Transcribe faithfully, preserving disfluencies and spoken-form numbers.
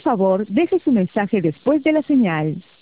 favor, deje su mensaje después de la señal.